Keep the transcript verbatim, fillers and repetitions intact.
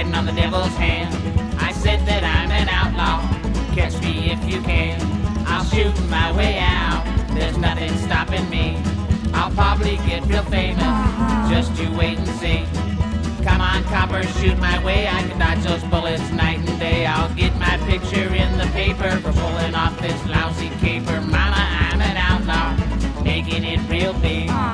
writing on the devil's hand. I said that I'm an outlaw, catch me if you can. I'll shoot my way out, there's nothing stopping me. I'll probably get real famous, just you wait and see. Come on, coppers, shoot my way, I can dodge those bullets night and day. I'll get my picture in the paper for pulling off this lousy caper. Mama, I'm an outlaw, making it real big.